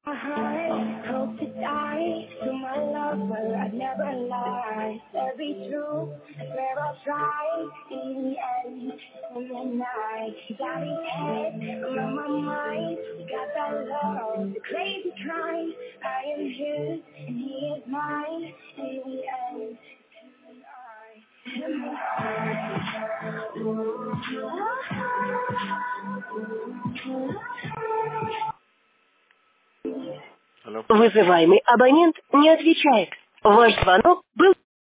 My heart, hope to die to my lover. I'd never lie. That'd be true. I swear I'll try. In the end, in the night, he got his head around my mind. We got that love, the crazy kind. I am his and he is mine. In the end, Алло. Вызываемый абонент не отвечает. Ваш звонок был...